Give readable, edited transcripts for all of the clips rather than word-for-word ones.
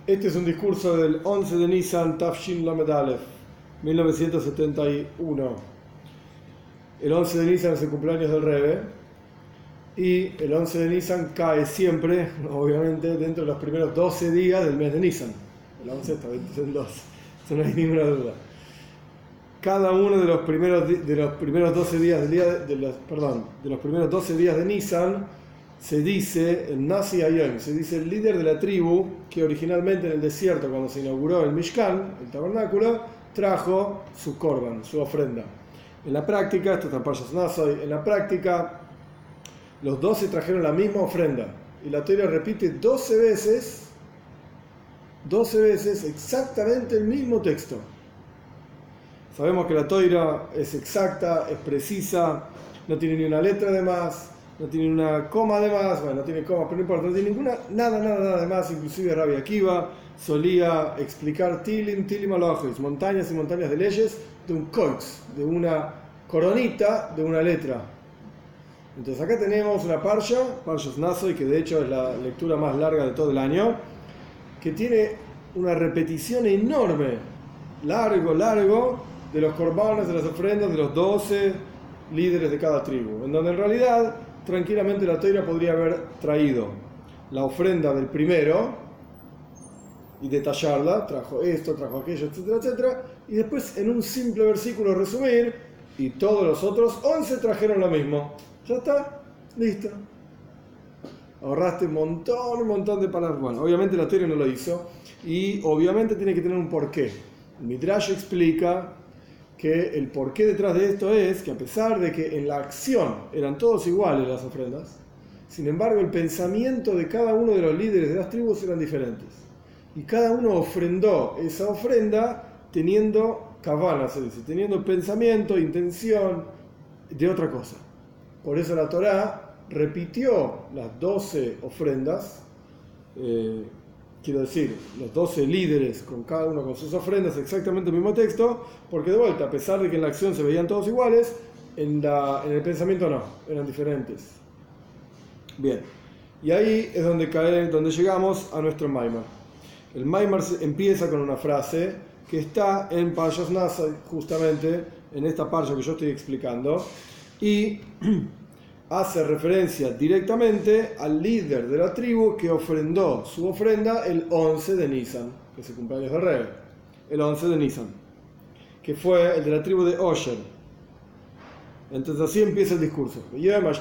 Este es un discurso del 11 de Nisan, Tafshin Lamed Aleph, 1971. El 11 de Nisan es el cumpleaños del Rebbe y el 11 de Nisan cae siempre, obviamente, dentro de los primeros 12 días del mes de Nisan. El 11 está en 12, eso no hay ninguna duda. Cada uno de los primeros 12 días de los primeros 12 días de Nisan se dice el Nasi Ayom, se dice el líder de la tribu que originalmente en el desierto, cuando se inauguró el Mishkan, el tabernáculo, trajo su korban, su ofrenda. En la práctica, esto está en Parshas Nasoy, en la práctica los 12 trajeron la misma ofrenda y la Torah repite 12 veces exactamente el mismo texto. Sabemos que la Torah es exacta, es precisa, no tiene ni una letra de más, no tiene una coma de más, bueno, no tiene coma, pero no importa, no tiene nada de más. Inclusive Rabbi Akiva solía explicar tilim alojes, montañas y montañas de leyes, de un koitz, de una coronita, de una letra. Entonces acá tenemos una Parshas Nasoy, que de hecho es la lectura más larga de todo el año, que tiene una repetición enorme, largo, de los korbanos, de las ofrendas de los 12 líderes de cada tribu, en donde en realidad tranquilamente la Torah podría haber traído la ofrenda del primero y detallarla, trajo esto, trajo aquello, etcétera, y después en un simple versículo resumir, y todos los otros 11 trajeron lo mismo. Ya está, listo. Ahorraste un montón de palabras. Bueno, obviamente la Torah no lo hizo, y obviamente tiene que tener un porqué. El Midrash explica que el porqué detrás de esto es que a pesar de que en la acción eran todos iguales las ofrendas, sin embargo el pensamiento de cada uno de los líderes de las tribus eran diferentes. Y cada uno ofrendó esa ofrenda teniendo kavana, se dice, teniendo pensamiento, intención de otra cosa. Por eso la Torá repitió las 12 ofrendas, quiero decir, los 12 líderes con cada uno con sus ofrendas, exactamente el mismo texto, porque de vuelta, a pesar de que en la acción se veían todos iguales, en el pensamiento no, eran diferentes. Bien, y ahí es donde llegamos a nuestro Maimar. El Maimar empieza con una frase que está en Parshas Nasoy, justamente en esta parsha que yo estoy explicando, y hace referencia directamente al líder de la tribu que ofrendó su ofrenda el 11 de Nisan, que es el cumpleaños del Rebbe, el 11 de Nisan, que fue el de la tribu de Osher. Entonces así empieza el discurso. En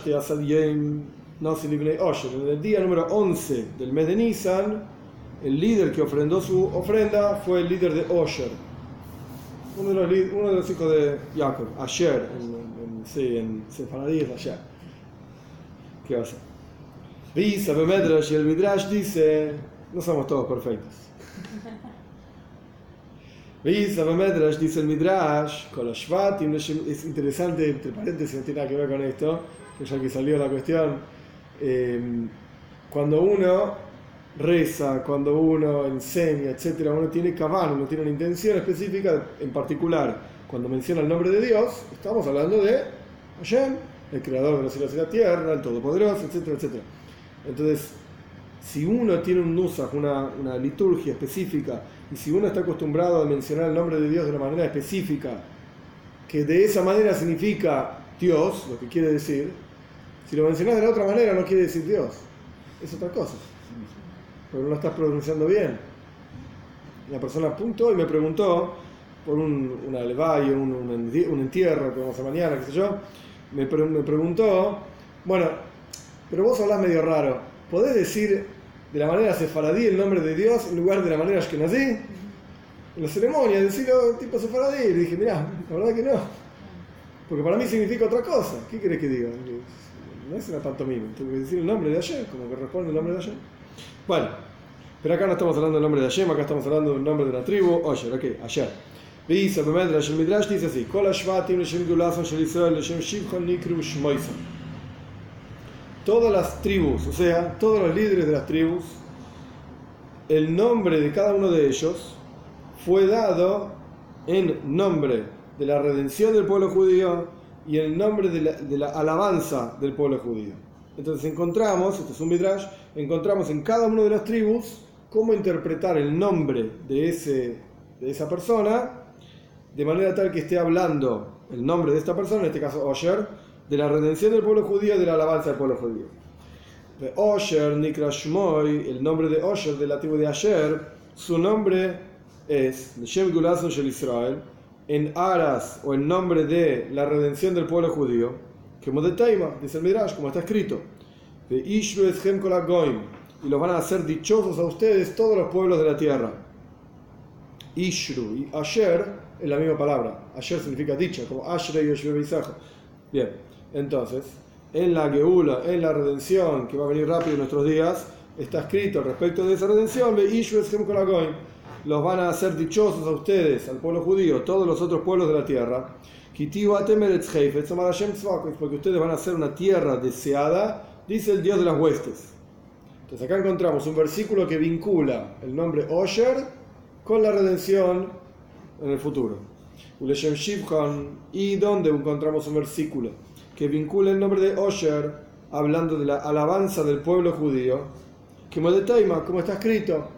el día número 11 del mes de Nisan, el líder que ofrendó su ofrenda fue el líder de Osher, uno de los hijos de Jacob, Asher, en sefaradí es Asher. ¿Qué va a hacer? Dice y el Midrash dice, no somos todos perfectos. Dice el Midrash, con los Shvatim, es interesante, entre paréntesis, no tiene nada que ver con esto, ya que salió la cuestión, cuando uno reza, cuando uno enseña, etcétera, uno tiene kavan, uno tiene una intención específica, en particular, cuando menciona el nombre de Dios, estamos hablando de Hashem, el creador de los cielos y la tierra, el todopoderoso, etcétera. Entonces, si uno tiene un nusach, una liturgia específica, y si uno está acostumbrado a mencionar el nombre de Dios de una manera específica, que de esa manera significa Dios, lo que quiere decir, si lo mencionas de la otra manera no quiere decir Dios, es otra cosa, pero no lo estás pronunciando bien. La persona apuntó y me preguntó por una levaya, un entierro que vamos a hacer mañana, qué sé yo. Me preguntó, bueno, pero vos hablás medio raro, ¿podés decir de la manera sefaradí el nombre de Dios en lugar de la manera ashkenazí? En la ceremonia, decirlo tipo sefaradí. Y le dije, mirá, la verdad que no, porque para mí significa otra cosa. ¿Qué querés que diga? No es una pantomima, tengo que decir el nombre de Hashem, como que responde el nombre de Hashem. Bueno, pero acá no estamos hablando del nombre de Hashem, acá estamos hablando del nombre de la tribu, Osher, ok, Asher. Dice el Midrash dice así: todas las tribus, o sea, todos los líderes de las tribus, el nombre de cada uno de ellos fue dado en nombre de la redención del pueblo judío y en nombre de la alabanza del pueblo judío. Entonces encontramos, esto es un Midrash, encontramos en cada una de las tribus cómo interpretar el nombre de esa persona de manera tal que esté hablando el nombre de esta persona, en este caso Osher, de la redención del pueblo judío, de la alabanza del pueblo judío. Osher, Nikra Shmoy, el nombre de Osher de la tribu de Asher, su nombre es Shem Gulason Shel Israel, en aras o en nombre de la redención del pueblo judío, que Modetaima, dice el Midrash, como está escrito, y los van a hacer dichosos a ustedes todos los pueblos de la tierra. Ishru y Asher es la misma palabra. Asher significa dicha, como Ashrei Yoshua Beisaja. Bien, entonces, en la Geula, en la redención, que va a venir rápido en nuestros días, está escrito respecto de esa redención, los van a hacer dichosos a ustedes, al pueblo judío, todos los otros pueblos de la tierra, porque ustedes van a ser una tierra deseada, dice el Dios de las huestes. Entonces acá encontramos un versículo que vincula el nombre Osher con la redención en el futuro. Y donde encontramos un versículo que vincula el nombre de Osher hablando de la alabanza del pueblo judío, que como está escrito,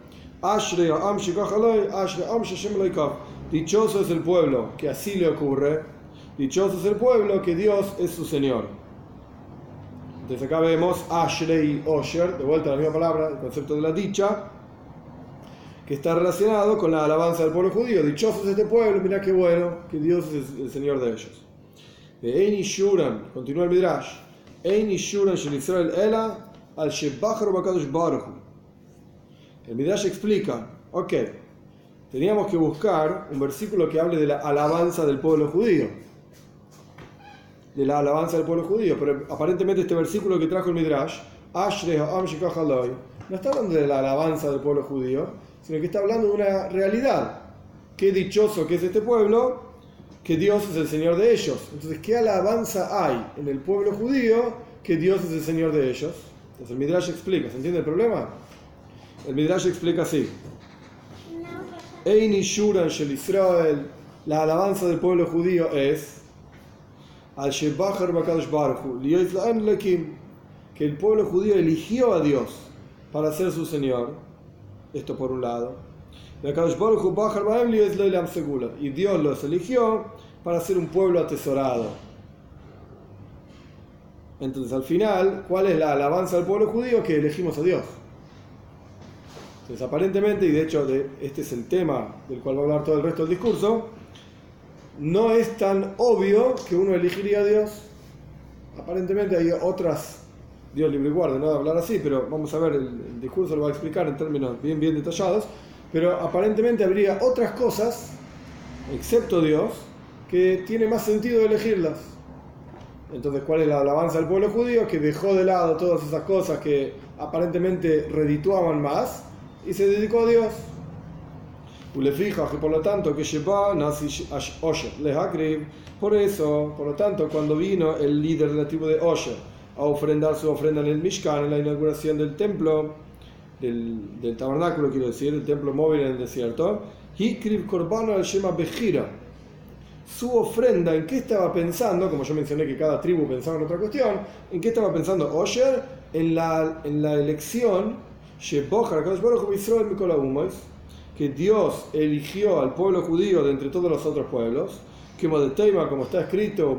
dichoso es el pueblo que así le ocurre, dichoso es el pueblo que Dios es su Señor. Entonces acá vemos Ashrei Osher, de vuelta la misma palabra, el concepto de la dicha, que está relacionado con la alabanza del pueblo judío. Dichoso es este pueblo, mirá qué bueno, que Dios es el Señor de ellos. Eini Shuran, continúa el Midrash, Eini Shuran Shel Israel Ela al Shebachar Bakadosh Baruch Hu. El Midrash explica, ok, teníamos que buscar un versículo que hable de la alabanza del pueblo judío. De la alabanza del pueblo judío, pero aparentemente este versículo que trajo el Midrash, Ashrei Ha'am Shekach Aloi, no está hablando de la alabanza del pueblo judío, sino que está hablando de una realidad. Qué dichoso que es este pueblo, que Dios es el Señor de ellos. Entonces, ¿qué alabanza hay en el pueblo judío que Dios es el Señor de ellos? Entonces el Midrash explica, ¿se entiende el problema? El Midrash explica así. Eini Shuran Shel Israel, la alabanza del pueblo judío es al Shebachar Bakadosh Baruch Hu, que el pueblo judío eligió a Dios para ser su Señor. Esto por un lado. Y Dios los eligió para ser un pueblo atesorado. Entonces al final, ¿cuál es la alabanza del pueblo judío? Que elegimos a Dios. Entonces aparentemente, y de hecho este es el tema del cual va a hablar todo el resto del discurso, no es tan obvio que uno elegiría a Dios. Aparentemente hay otras, Dios libre y guarde, no de hablar así, pero vamos a ver, el discurso lo va a explicar en términos bien detallados, pero aparentemente habría otras cosas, excepto Dios, que tiene más sentido elegirlas. Entonces, ¿cuál es la alabanza del pueblo judío? Que dejó de lado todas esas cosas que aparentemente redituaban más y se dedicó a Dios. Le fija que por lo tanto que lleva nazi Osher le Hakriv, por eso, por lo tanto, cuando vino el líder de la tribu de Osher a ofrendar su ofrenda en el Mishkan, en la inauguración del templo, del tabernáculo, quiero decir, el templo móvil en el desierto, Hikriv Korbano al Shema Bejira, su ofrenda, ¿en qué estaba pensando? Como yo mencioné que cada tribu pensaba en otra cuestión, ¿en qué estaba pensando Osher? En la elección, que Dios eligió al pueblo judío de entre todos los otros pueblos, que como está escrito,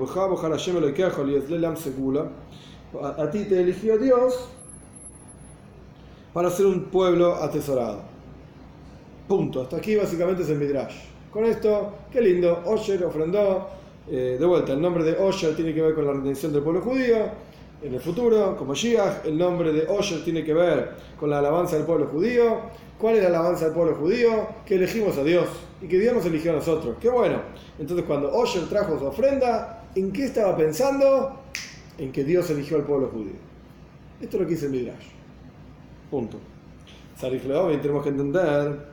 a ti te eligió Dios para ser un pueblo atesorado. Punto. Hasta aquí básicamente es el Midrash. Con esto, qué lindo, Osher ofrendó. De vuelta, el nombre de Osher tiene que ver con la redención del pueblo judío. En el futuro, como Shiach, el nombre de Osher tiene que ver con la alabanza del pueblo judío. ¿Cuál es la alabanza del pueblo judío? Que elegimos a Dios y que Dios nos eligió a nosotros. ¡Qué bueno! Entonces, cuando Osher trajo su ofrenda, ¿en qué estaba pensando? En que Dios eligió al pueblo judío. Esto es lo que dice el Midrash. Punto. Sarich Leovi, tenemos que entender.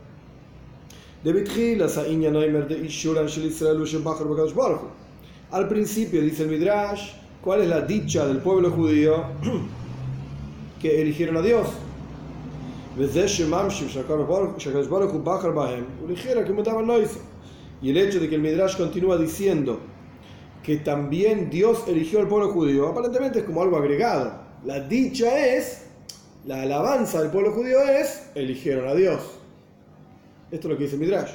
Al principio, dice el Midrash, ¿cuál es la dicha del pueblo judío? Que eligieron a Dios. Y el hecho de que el Midrash continúa diciendo que también Dios eligió al pueblo judío, aparentemente es como algo agregado. La dicha es, La alabanza del pueblo judío es, eligieron a Dios. Esto es lo que dice Midrash.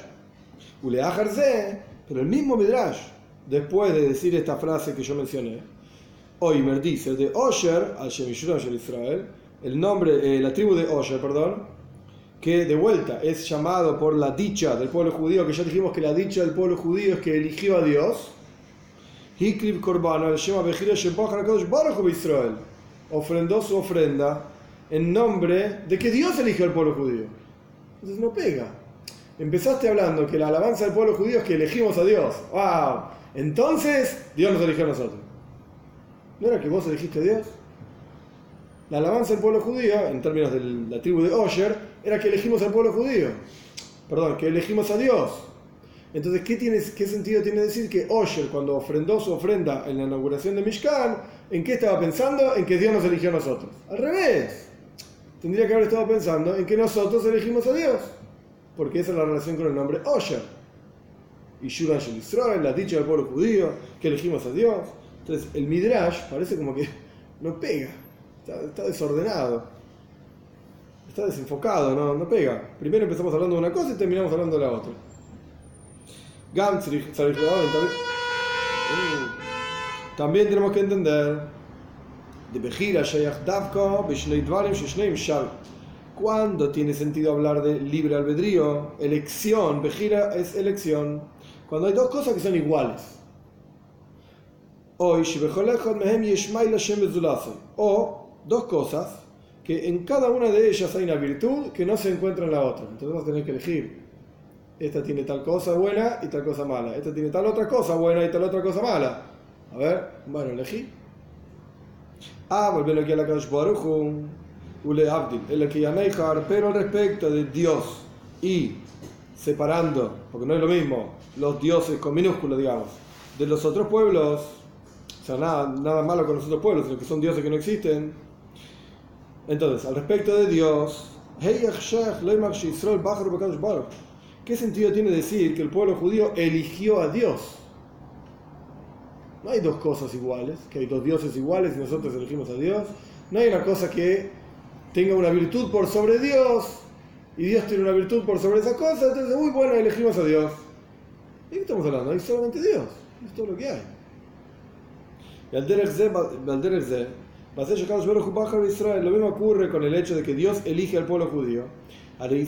Pero el mismo Midrash, después de decir esta frase que yo mencioné, Oimer dice de Osher al Shem Yisrael de Israel, el nombre, la tribu de Osher, perdón, que de vuelta es llamado por la dicha del pueblo judío, que ya dijimos que la dicha del pueblo judío es que eligió a Dios. Hikriv Korban al Shem Abechira Shebachar HaKadosh Baruch Hu Israel, ofrendó su ofrenda en nombre de que Dios eligió al pueblo judío. Entonces no pega. Empezaste hablando que la alabanza del pueblo judío es que elegimos a Dios. ¡Wow! Entonces Dios nos eligió a nosotros. ¿No era que vos elegiste a Dios? La alabanza del pueblo judío, en términos de la tribu de Osher, era que elegimos al pueblo judío. Perdón, que elegimos a Dios. Entonces, ¿qué sentido tiene decir que Osher, cuando ofrendó su ofrenda en la inauguración de Mishkan, ¿en qué estaba pensando? En que Dios nos eligió a nosotros. Al revés. Tendría que haber estado pensando en que nosotros elegimos a Dios. Porque esa es la relación con el nombre Osher. Y Shura Shel Israel, la dicha del pueblo judío, que elegimos a Dios. Entonces, el Midrash parece como que no pega. Está desordenado. Está desenfocado, no pega. Primero empezamos hablando de una cosa y terminamos hablando de la otra. También tenemos que entender cuando tiene sentido hablar de libre albedrío, elección. Bejira es elección cuando hay dos cosas que son iguales. O dos cosas que en cada una de ellas hay una virtud que no se encuentra en la otra. Entonces vas a tener que elegir. Esta tiene tal cosa buena y tal cosa mala. Esta tiene tal otra cosa buena y tal otra cosa mala. A ver, bueno, elegí. Volviendo aquí a la Kadosh Baruch Hu, Ule Abdil, el que Yanejar, pero al respecto de Dios y separando, porque no es lo mismo, los dioses con minúsculo, digamos, de los otros pueblos, o sea, nada malo con los otros pueblos, sino que son dioses que no existen. Entonces, al respecto de Dios, ¿qué sentido tiene decir que el pueblo judío eligió a Dios? No hay dos cosas iguales, que hay dos dioses iguales y nosotros elegimos a Dios. No hay una cosa que tenga una virtud por sobre Dios y Dios tiene una virtud por sobre esa cosa, entonces, bueno, elegimos a Dios. ¿De qué estamos hablando? Hay solamente Dios, es todo lo que hay. Y al Derech Ze, lo mismo ocurre con el hecho de que Dios elige al pueblo judío. El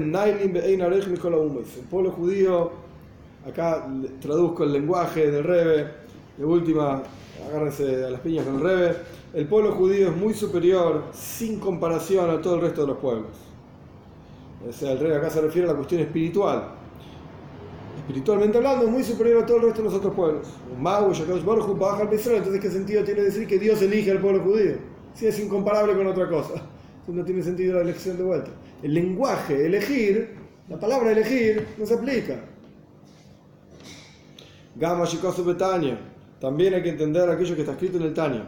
pueblo judío, acá traduzco el lenguaje del Rebbe, de última, agárrense a las piñas con el Rebbe, el pueblo judío es muy superior sin comparación a todo el resto de los pueblos. O sea, el Rebbe acá se refiere a la cuestión espiritual. Espiritualmente hablando, es muy superior a todo el resto de los otros pueblos. Entonces, ¿qué sentido tiene decir que Dios elige al pueblo judío? Si es incomparable con otra cosa. Entonces, no tiene sentido la elección de vuelta. El lenguaje, elegir, la palabra elegir, no se aplica. Gama Shikosu Betania. También hay que entender aquello que está escrito en el Tanya.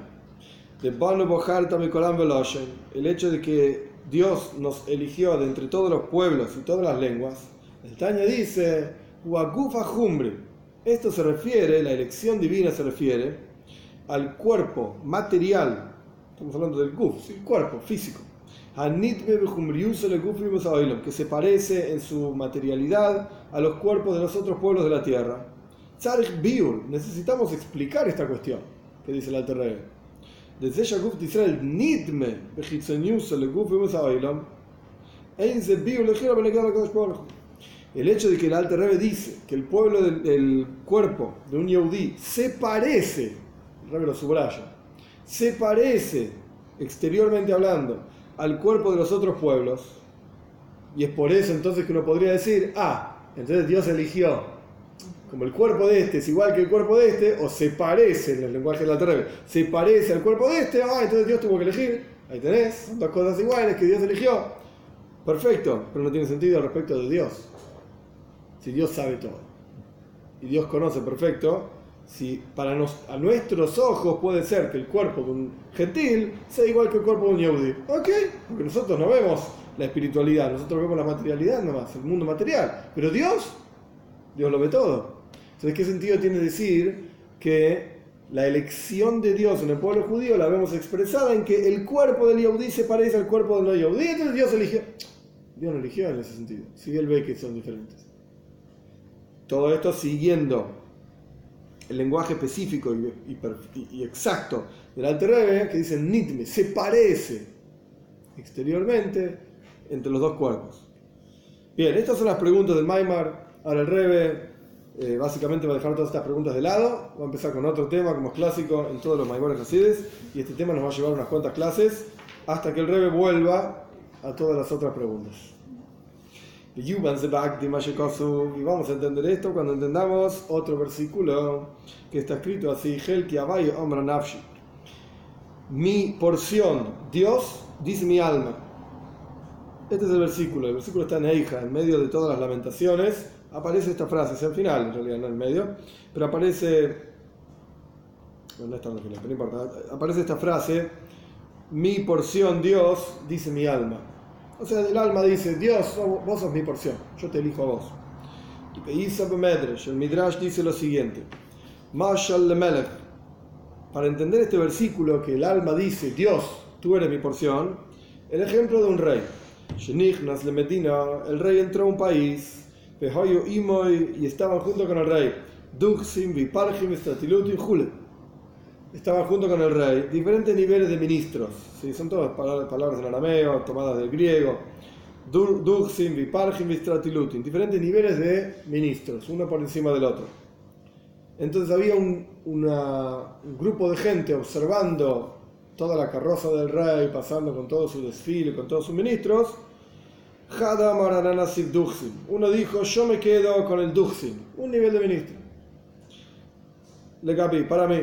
El hecho de que Dios nos eligió de entre todos los pueblos y todas las lenguas. El Tanya dice. Esto se refiere, la elección divina se refiere al cuerpo material, estamos hablando del guf, el cuerpo físico, que se parece en su materialidad a los cuerpos de los otros pueblos de la tierra. Necesitamos explicar esta cuestión que dice el Alter Rebbe. Desde Shaguf dice el nidme el hecho de que el Alter Rebbe dice que el pueblo del cuerpo de un Yehudí se parece, el Rebbe lo subraya, se parece exteriormente hablando al cuerpo de los otros pueblos, y es por eso entonces que uno podría decir, entonces Dios eligió, como el cuerpo de este es igual que el cuerpo de este, o se parece, en el lenguaje del Alter Rebbe, se parece al cuerpo de este, entonces Dios tuvo que elegir, ahí tenés, son dos cosas iguales que Dios eligió, perfecto, pero no tiene sentido al respecto de Dios. Si Dios sabe todo y Dios conoce perfecto, si a nuestros ojos puede ser que el cuerpo de un gentil sea igual que el cuerpo de un yehudí, ok, porque nosotros no vemos la espiritualidad, nosotros vemos la materialidad nomás, el mundo material, pero Dios lo ve todo. Entonces, ¿qué sentido tiene decir que la elección de Dios en el pueblo judío la vemos expresada en que el cuerpo del Yehudí se parece al cuerpo del no Yehudí, entonces Dios eligió. Dios no eligió en ese sentido, si él ve que son diferentes. Todo esto siguiendo el lenguaje específico y exacto del Alter Rebbe, que dice nitme, se parece exteriormente entre los dos cuerpos. Bien, estas son las preguntas del Maimar. Ahora el Rebbe básicamente va a dejar todas estas preguntas de lado, va a empezar con otro tema como es clásico en todos los Maimores Hasides, y este tema nos va a llevar unas cuantas clases hasta que el Rebbe vuelva a todas las otras preguntas. Y vamos a entender esto cuando entendamos otro versículo que está escrito así: mi porción, Dios, dice mi alma. Este es el versículo está en Eija, en medio de todas las lamentaciones. Aparece esta frase, es al final, en realidad, no en medio, pero aparece, bueno, no está en el final, pero no importa, aparece esta frase: mi porción, Dios, dice mi alma. O sea, el alma dice: Dios, vos sos mi porción, yo te elijo a vos. Y el Midrash dice lo siguiente: Mashal Lemelech, para entender este versículo que el alma dice: Dios, tú eres mi porción, el ejemplo de un rey. Shenichnas le Medina, el rey entró a un país, Pehoyu Imoy, y estaban junto con el rey, Duchsim, Viparjim, Stratilutin, Jule. Estaban junto con el rey diferentes niveles de ministros, ¿sí? Son todas palabras en arameo, tomadas del griego. Duchsim, Viparjim, Stratilutin, diferentes niveles de ministros, uno por encima del otro. Entonces había un grupo de gente observando toda la carroza del rey, pasando con todo su desfile, con todos sus ministros. Uno dijo: yo me quedo con el Duchsim, un nivel de ministro. Legabi, para mí.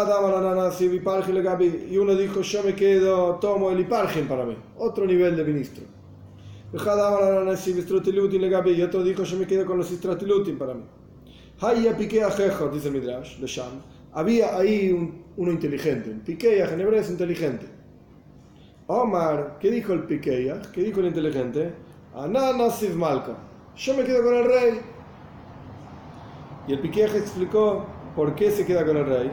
Y uno dijo: yo me quedo, tomo el Iparjim para mí, otro nivel de ministro. Y otro dijo: yo me quedo con los Istratilutin para mí. Dice el Midrash, había ahí uno inteligente. Un Pikeach en hebreo es inteligente. Omar, ¿qué dijo el Pikeach? ¿Qué dijo el inteligente? Ananasiv Malka, yo me quedo con el rey. Y el Pikeach explicó por qué se queda con el rey.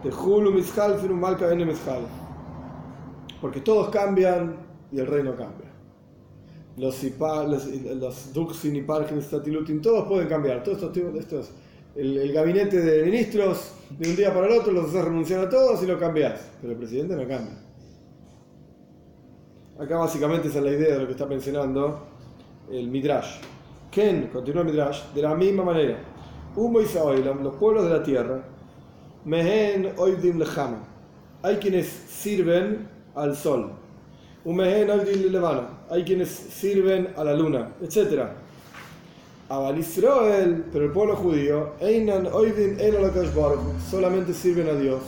Porque todos cambian y el rey no cambia. Los Duchsin y Parjim, Statilutin, todos pueden cambiar. Todos estos el gabinete de ministros, de un día para el otro los haces renunciar a todos y lo cambias, pero el presidente no cambia. Acá básicamente esa es la idea de lo que está mencionando el Midrash. Ken, continúa el Midrash, de la misma manera. Humo y Saoilam, los pueblos de la tierra, Mehen Oivdim Lejama, hay quienes sirven al sol. Umehen Oivdim Levana, hay quienes sirven a la luna, etc. Abal Israel, pero el pueblo judío, Einan Oivdim El Alakash Baruch, solamente sirven a Dios.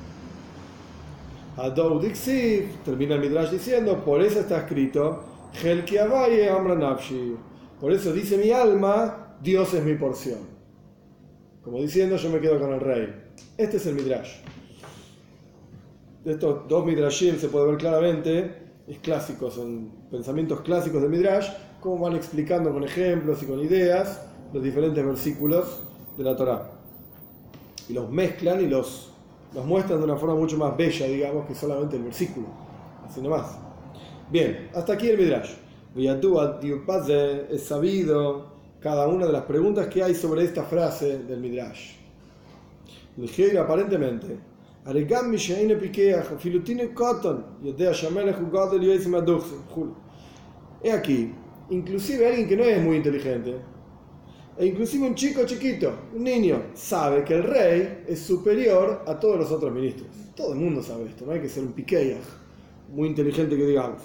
Adou Dixiv, termina el Midrash diciendo: por eso está escrito, Helki Avaye Amra Nafshi, por eso dice mi alma: Dios es mi porción. Como diciendo: yo me quedo con el rey. Este es el Midrash. De estos dos Midrashim se puede ver claramente, es clásico, son pensamientos clásicos del Midrash, cómo van explicando con ejemplos y con ideas los diferentes versículos de la Torá. Y los mezclan y los muestran de una forma mucho más bella, digamos, que solamente el versículo. Así nomás. Bien, hasta aquí el Midrash. Es sabido cada una de las preguntas que hay sobre esta frase del Midrash. Aparentemente, he aquí, inclusive alguien que no es muy inteligente, e inclusive un chico chiquito, un niño, sabe que el rey es superior a todos los otros ministros. Todo el mundo sabe esto, no hay que ser un Pikeach muy inteligente que digamos.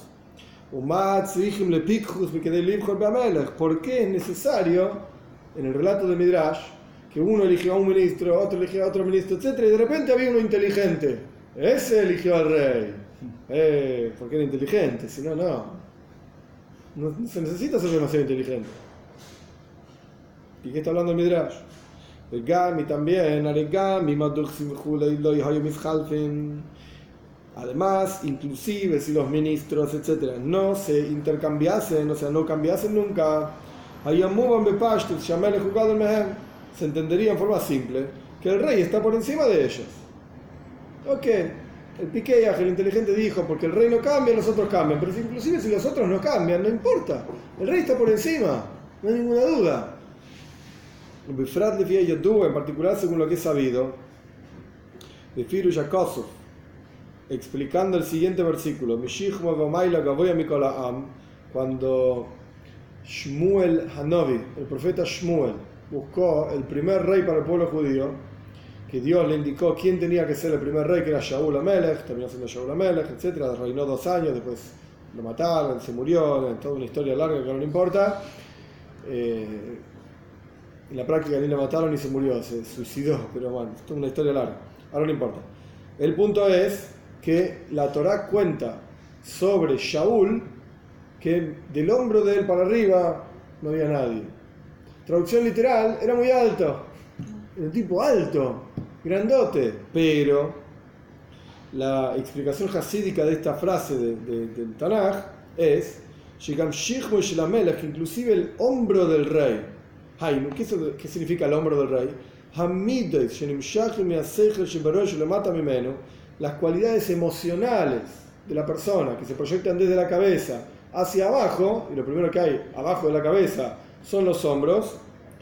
¿Por qué es necesario, en el relato de Midrash, que uno eligió a un ministro, otro eligió a otro ministro, etc., y de repente había uno inteligente? Ese eligió al rey. Porque era inteligente, si no, no se necesita ser demasiado inteligente. ¿Y qué está hablando el Midrash? El Gami también, además, inclusive si los ministros, etc., no se intercambiasen, o sea, no cambiasen nunca, se entendería en forma simple que el rey está por encima de ellos. Ok, el Pikeach, el inteligente, dijo, porque el rey no cambia, los otros cambian. Pero inclusive si los otros no cambian, no importa. El rey está por encima, no hay ninguna duda. En particular, según lo que he sabido, de Firu Yakosov, explicando el siguiente versículo, cuando Shmuel Hanovi, el profeta Shmuel, buscó el primer rey para el pueblo judío, que Dios le indicó quién tenía que ser el primer rey, que era Shaul HaMelech, terminó siendo Shaul HaMelech, etc. Reinó 2 años, después lo mataron, se murió, toda una historia larga que no le importa. En la práctica ni lo mataron ni se murió, se suicidó, pero bueno, es toda una historia larga, ahora no importa. El punto es que la Torá cuenta sobre Shaul que del hombro de él para arriba no había nadie. Traducción literal, era muy alto, era un tipo alto, grandote, pero la explicación hasídica de esta frase del Tanaj es que inclusive el hombro del rey, ¿qué significa el hombro del rey? Las cualidades emocionales de la persona que se proyectan desde la cabeza hacia abajo, y lo primero que hay abajo de la cabeza son los hombros,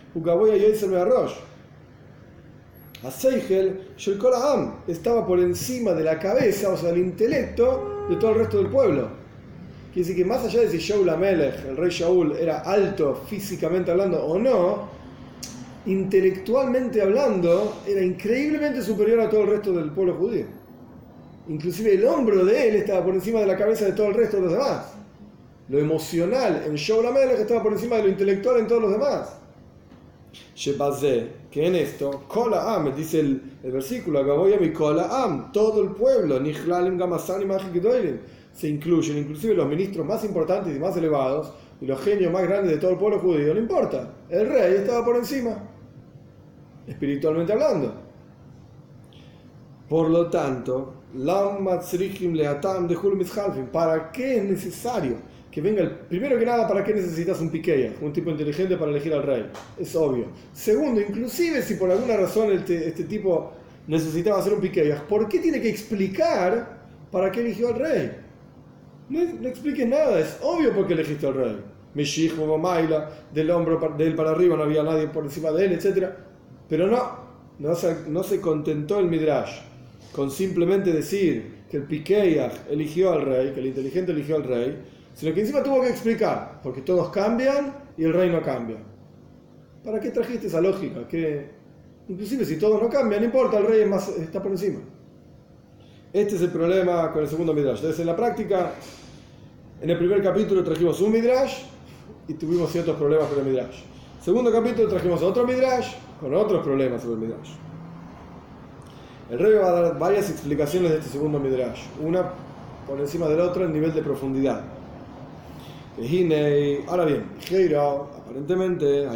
estaba por encima de la cabeza, o sea, del intelecto de todo el resto del pueblo. Quiere decir que más allá de si Shaul HaMelech, el rey Shaul, era alto físicamente hablando o no, intelectualmente hablando, era increíblemente superior a todo el resto del pueblo judío. Inclusive el hombro de él estaba por encima de la cabeza de todo el resto de los demás. Lo emocional en Shaul HaMelech estaba por encima de lo intelectual en todos los demás. Que en esto, Kola Am, dice el versículo, Kola Am, todo el pueblo, se incluyen, inclusive los ministros más importantes y más elevados, y los genios más grandes de todo el pueblo judío, no importa, el rey estaba por encima, espiritualmente hablando. Por lo tanto, ¿para qué es necesario que venga primero que nada, ¿para qué necesitas un Pikeach, un tipo inteligente para elegir al rey? Es obvio. Segundo, inclusive si por alguna razón este tipo necesitaba hacer un Pikeach, ¿por qué tiene que explicar para qué eligió al rey? No expliques nada, es obvio por qué elegiste al rey. Mishichu Maila, del hombro de él para arriba no había nadie por encima de él, etc. Pero no se contentó el Midrash con simplemente decir que el Pikeach eligió al rey, que el inteligente eligió al rey, sino que encima tuvo que explicar, porque todos cambian y el rey no cambia. ¿Para qué trajiste esa lógica? Que inclusive si todos no cambian, no importa, el rey está por encima. Este es el problema con el segundo Midrash. Entonces, en la práctica, en el primer capítulo trajimos un Midrash y tuvimos ciertos problemas con el Midrash. Segundo capítulo trajimos otro Midrash con otros problemas sobre el Midrash. El rey va a dar varias explicaciones de este segundo Midrash, una por encima del otro en nivel de profundidad. Ahora bien, aparentemente,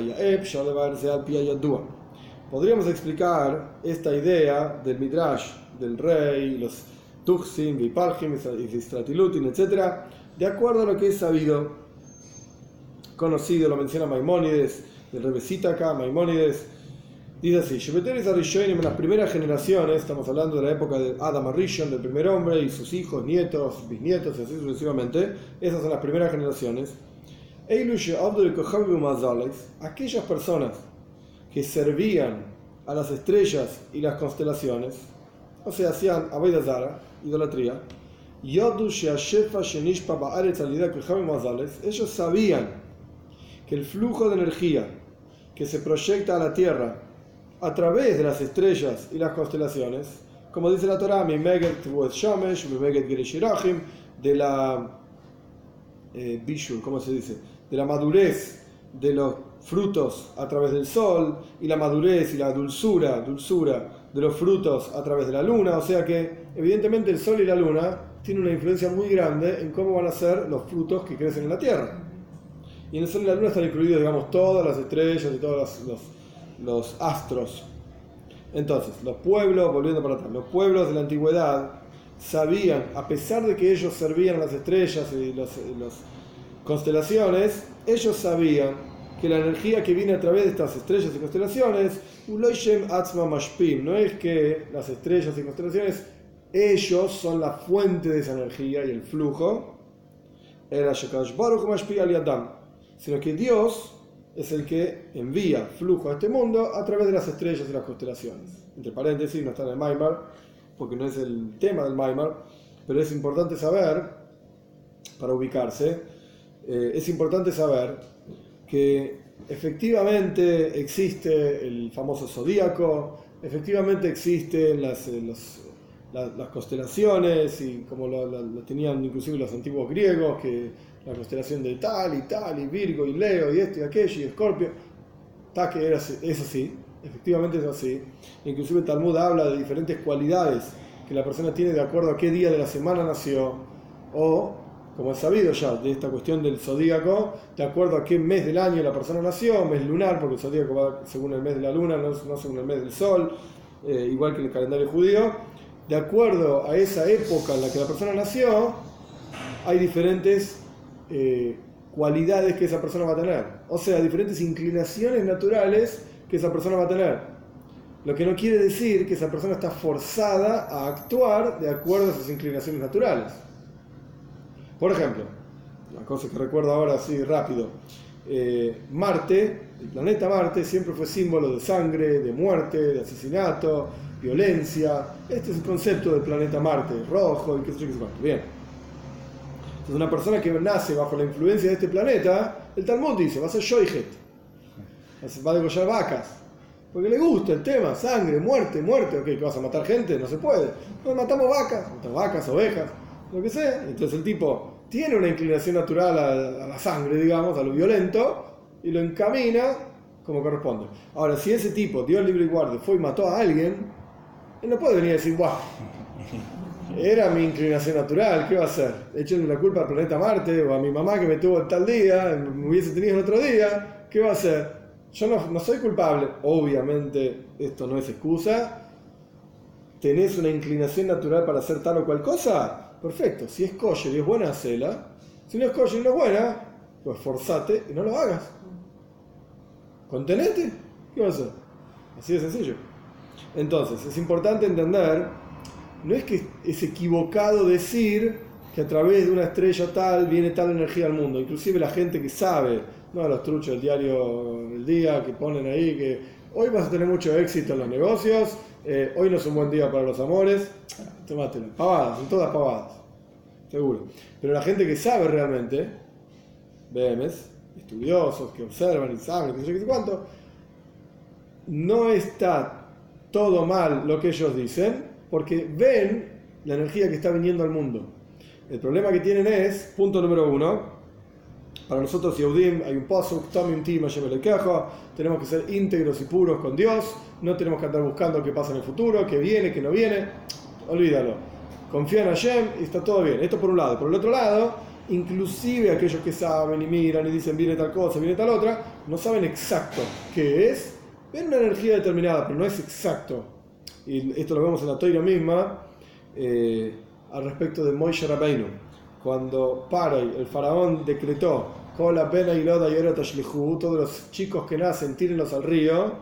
podríamos explicar esta idea del Midrash, del rey, los Tuchsim, Vipalchim, Stratilutin, etc., de acuerdo a lo que es sabido, conocido, lo menciona Maimónides, del Rebbe acá, Maimónides, dice así: en las primeras generaciones, estamos hablando de la época de Adam HaRishon, del primer hombre, y sus hijos, nietos, bisnietos, y así sucesivamente, esas son las primeras generaciones. Aquellas personas que servían a las estrellas y las constelaciones, o sea, hacían Avodah Zara, idolatría, ellos sabían que el flujo de energía que se proyecta a la tierra a través de las estrellas y las constelaciones, como dice la Torá, de la ¿cómo se dice? De la madurez de los frutos a través del sol, y la madurez y la dulzura de los frutos a través de la luna. O sea que evidentemente el sol y la luna tienen una influencia muy grande en cómo van a ser los frutos que crecen en la tierra. Y en el sol y la luna están incluidos, digamos, todas las estrellas y todos los astros. Entonces, los pueblos, volviendo para atrás, los pueblos de la antigüedad sabían, a pesar de que ellos servían a las estrellas y las constelaciones, ellos sabían que la energía que viene a través de estas estrellas y constelaciones, no es que las estrellas y constelaciones ellos son la fuente de esa energía y el flujo, sino que Dios es el que envía flujo a este mundo a través de las estrellas y las constelaciones. Entre paréntesis, no está en el Maimar, porque no es el tema del Maimar, pero es importante saber, para ubicarse, es importante saber que efectivamente existe el famoso zodíaco, efectivamente existen las constelaciones, y como lo tenían inclusive los antiguos griegos, que la constelación de tal, y Virgo, y Leo, y esto, y aquello, y Escorpio, que es así, efectivamente es así. Inclusive el Talmud habla de diferentes cualidades que la persona tiene de acuerdo a qué día de la semana nació, o, como es sabido ya, de esta cuestión del zodíaco, de acuerdo a qué mes del año la persona nació, mes lunar, porque el zodíaco va según el mes de la luna, no según el mes del sol, igual que el calendario judío. De acuerdo a esa época en la que la persona nació, hay diferentes cualidades que esa persona va a tener, o sea, diferentes inclinaciones naturales que esa persona va a tener. Lo que no quiere decir que esa persona está forzada a actuar de acuerdo a sus inclinaciones naturales. Por ejemplo, una cosa que recuerdo ahora así rápido, Marte, el planeta Marte, siempre fue símbolo de sangre, de muerte, de asesinato, violencia. Este es el concepto del planeta Marte, rojo y qué sé yo qué sé cuánto. Bien. Entonces, una persona que nace bajo la influencia de este planeta, el Talmud dice, va a ser Shoichet, va a degollar vacas, porque le gusta el tema, sangre, muerte, ok, ¿que vas a matar gente? No se puede. Nos matamos vacas, ovejas, lo que sea. Entonces el tipo tiene una inclinación natural a la sangre, digamos, a lo violento, y lo encamina como corresponde. Ahora, si ese tipo, Dios libre y guarde, fue y mató a alguien, él no puede venir a decir, ¡guau! Era mi inclinación natural, ¿qué va a hacer? Echenle la culpa al planeta Marte o a mi mamá que me tuvo en tal día, me hubiese tenido en otro día, ¿qué va a hacer? Yo no soy culpable. Obviamente esto no es excusa. ¿Tenés una inclinación natural para hacer tal o cual cosa? Perfecto, si es kosher y es buena, hacela. Si no es kosher y no es buena, pues forzate y no lo hagas. Contenete, ¿qué va a hacer? Así de sencillo. Entonces, es importante entender, no es que es equivocado decir que a través de una estrella tal viene tal energía al mundo. Inclusive la gente que sabe, no los truchos del diario El Día, que ponen ahí que hoy vas a tener mucho éxito en los negocios, hoy no es un buen día para los amores, tómatelo. Pavadas, son todas pavadas, seguro. Pero la gente que sabe realmente, BMs, estudiosos, que observan y saben, que sé cuánto, no está todo mal lo que ellos dicen, porque ven la energía que está viniendo al mundo. El problema que tienen es, punto número 1, para nosotros Yehudim hay un pasuk, tenemos que ser íntegros y puros con Dios, no tenemos que andar buscando qué pasa en el futuro, qué viene, qué no viene, olvídalo. Confía en Hashem y está todo bien. Esto por un lado. Por el otro lado, inclusive aquellos que saben y miran y dicen viene tal cosa, viene tal otra, no saben exacto qué es, ven una energía determinada, pero no es exacto. Y esto lo vemos en la Torah misma, al respecto de Moshe Rabbeinu. Cuando Paroi, el faraón, decretó todos los chicos que nacen, tírenlos al río.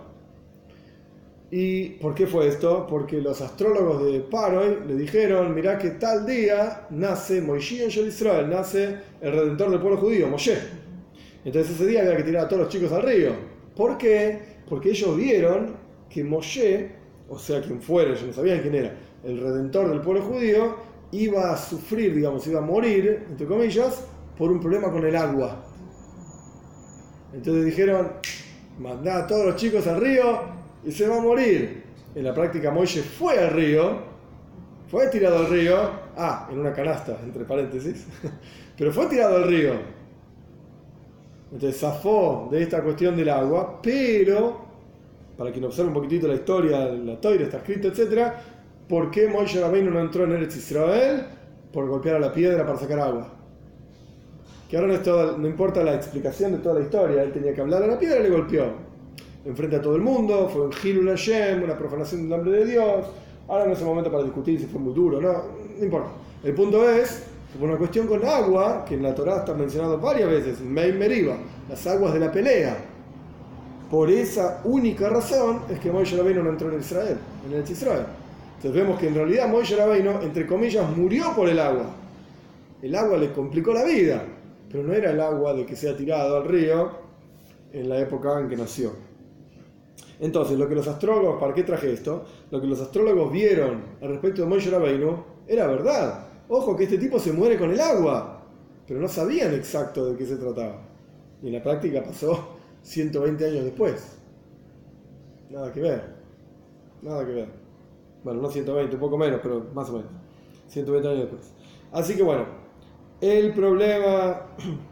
¿Y por qué fue esto? Porque los astrólogos de Paroi le dijeron, mirá que tal día nace Moshe en Israel, nace el redentor del pueblo judío, Moshe. Entonces ese día había que tirar a todos los chicos al río. ¿Por qué? Porque ellos vieron que Moshe, o sea quien fuera, ellos no sabían quién era, el redentor del pueblo judío, iba a sufrir, digamos, iba a morir, entre comillas, por un problema con el agua. Entonces dijeron, mandá a todos los chicos al río y se va a morir. En la práctica Moshe fue al río, fue tirado al río, en una canasta, entre paréntesis, pero fue tirado al río. Entonces zafó de esta cuestión del agua, pero, para quien observe un poquitito la historia, la Torah está escrito, etc., ¿por qué Moshe Rabbeinu no entró en Eretz Israel? Por golpear a la piedra para sacar agua. Que ahora no importa la explicación de toda la historia, él tenía que hablar a la piedra y le golpeó. Enfrente a todo el mundo, fue un Hilul Hashem, una profanación del nombre de Dios. Ahora no es el momento para discutir si fue muy duro, no importa. El punto es, por una cuestión con agua, que en la Torá está mencionado varias veces, Mei Meriba, las aguas de la pelea. Por esa única razón es que Moshe Rabbeinu no entró en Israel, en Eretz Israel. Entonces vemos que en realidad Moisés Rabbeinu, entre comillas, murió por el agua. El agua le complicó la vida, pero no era el agua de que se ha tirado al río en la época en que nació. Entonces, lo que los astrólogos, ¿para qué traje esto? Lo que los astrólogos vieron al respecto de Moisés Rabbeinu era verdad. Ojo que este tipo se muere con el agua, pero no sabían exacto de qué se trataba. Y en la práctica pasó 120 años después. Nada que ver. Nada que ver. Bueno, no 120, un poco menos, pero más o menos. 120 años después. Así que bueno, el problema...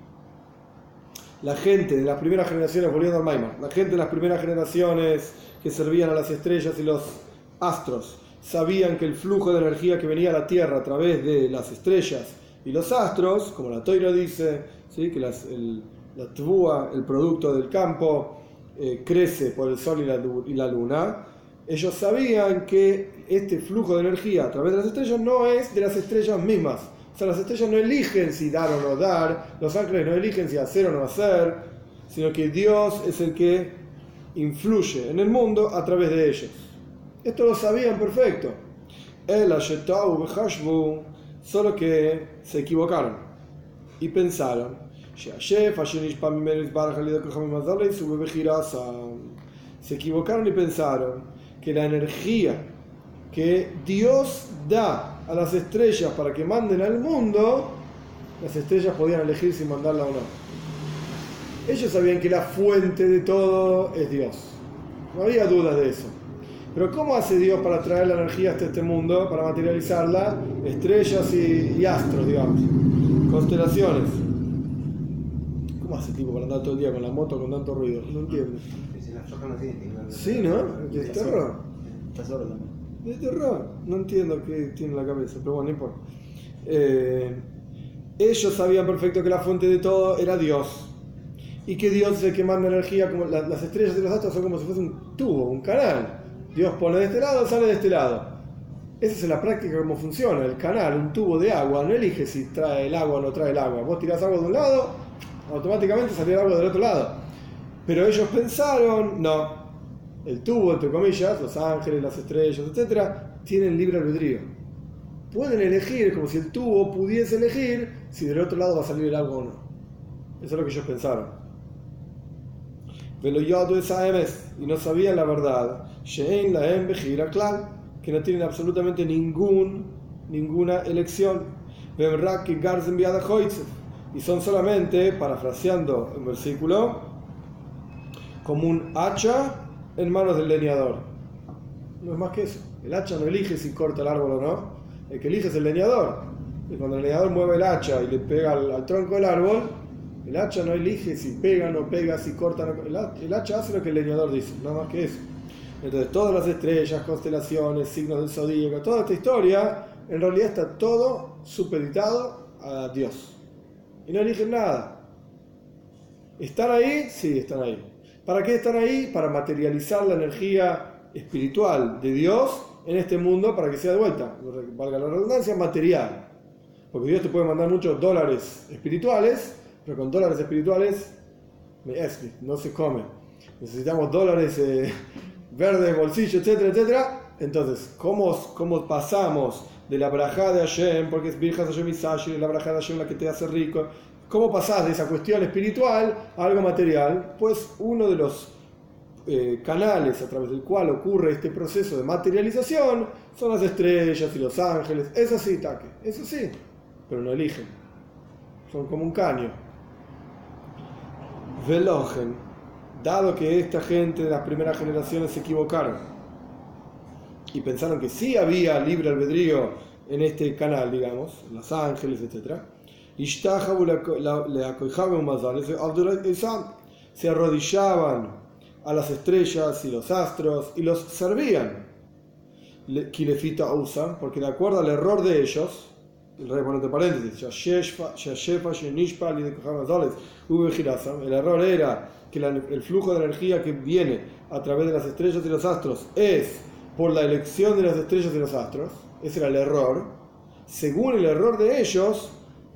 La gente de las primeras generaciones, volviendo al Maimar, la gente de las primeras generaciones que servían a las estrellas y los astros, sabían que el flujo de energía que venía a la Tierra a través de las estrellas y los astros, como la Toira dice, ¿sí? Que la tvúa, el producto del campo, crece por el sol y la luna. Ellos sabían que este flujo de energía a través de las estrellas no es de las estrellas mismas. O sea, las estrellas no eligen si dar o no dar, los ángeles no eligen si hacer o no hacer, sino que Dios es el que influye en el mundo a través de ellos. Esto lo sabían perfecto. Solo que se equivocaron y pensaron. Se equivocaron y pensaron que la energía que Dios da a las estrellas para que manden al mundo, las estrellas podían elegir si mandarla o no. Ellos sabían que la fuente de todo es Dios. No había dudas de eso. Pero ¿cómo hace Dios para traer la energía hasta este mundo, para materializarla? Estrellas y astros, digamos. Constelaciones. ¿Cómo hace tipo para andar todo el día con la moto con tanto ruido? No entiendo. Sí, ¿no? Es terror. De terror. No entiendo qué tiene en la cabeza, pero bueno, no importa. Ellos sabían perfecto que la fuente de todo era Dios. Y que Dios es el que manda energía, como las estrellas y los astros son como si fuese un tubo, un canal. Dios pone de este lado, sale de este lado. Esa es la práctica cómo funciona. El canal, un tubo de agua, no elige si trae el agua o no trae el agua. Vos tirás agua de un lado, automáticamente sale el agua del otro lado. Pero ellos pensaron, no. El tubo, entre comillas, los ángeles, las estrellas, etcétera, tienen libre albedrío. Pueden elegir, como si el tubo pudiese elegir si del otro lado va a salir el agua o no. Eso es lo que ellos pensaron. Y no sabían la verdad. Que no tienen absolutamente ninguna elección. Y son solamente, parafraseando el versículo, como un hacha en manos del leñador. No es más que eso. El hacha no elige si corta el árbol o no. El que elige es el leñador. Y cuando el leñador mueve el hacha y le pega al tronco del árbol, el hacha no elige si pega o no pega, si corta o no. El hacha hace lo que el leñador dice, no más que eso. Entonces todas las estrellas, constelaciones, signos del zodíaco, toda esta historia, en realidad está todo supeditado a Dios. Y no eligen nada. ¿Están ahí? Sí, están ahí. ¿Para qué están ahí? Para materializar la energía espiritual de Dios en este mundo para que sea de vuelta, valga la redundancia, material. Porque Dios te puede mandar muchos dólares espirituales, pero con dólares espirituales no se come. Necesitamos dólares verdes, bolsillo, etcétera, etcétera. Entonces, ¿cómo pasamos de la brajá de Hashem, porque es Birjas Hashem Isashi, la brajá de Hashem la que te hace rico? ¿Cómo pasás de esa cuestión espiritual a algo material? Pues uno de los canales a través del cual ocurre este proceso de materialización son las estrellas y los ángeles. Eso sí, Taque, eso sí, pero no eligen. Son como un caño. Velogen, dado que esta gente de las primeras generaciones se equivocaron y pensaron que sí había libre albedrío en este canal, digamos, los ángeles, etc. Se arrodillaban a las estrellas y los astros y los servían. Kilefita usa, porque de acuerdo al error de ellos, el rey pone entre paréntesis, el error era que el flujo de energía que viene a través de las estrellas y los astros es por la elección de las estrellas y los astros. Ese era el error. Según el error de ellos,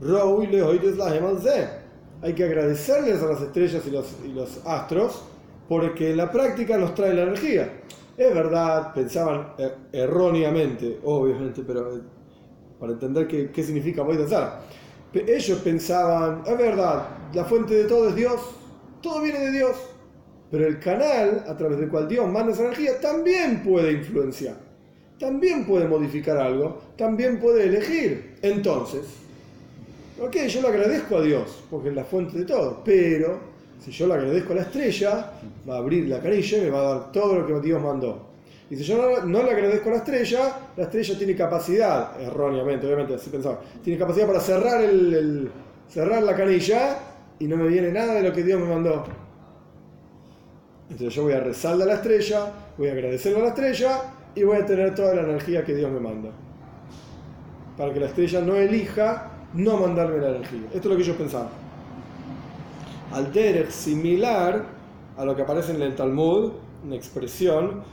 hay que agradecerles a las estrellas y los astros porque en la práctica nos trae la energía. Es verdad, pensaban erróneamente, obviamente, pero para entender qué significa Avodah Zarah. Ellos pensaban, es verdad, la fuente de todo es Dios, todo viene de Dios, pero el canal a través del cual Dios manda esa energía también puede influenciar, también puede modificar algo, también puede elegir. Entonces, ok, yo le agradezco a Dios, porque es la fuente de todo, pero si yo le agradezco a la estrella, va a abrir la canilla y me va a dar todo lo que Dios mandó. Y si yo no le agradezco a la estrella tiene capacidad, erróneamente, obviamente así pensaba, tiene capacidad para cerrar la canilla y no me viene nada de lo que Dios me mandó. Entonces yo voy a rezarle a la estrella, voy a agradecerle a la estrella y voy a tener toda la energía que Dios me manda. Para que la estrella no elija no mandarme la energía. Esto es lo que ellos pensaban. Al derech, similar a lo que aparece en el Talmud, una expresión,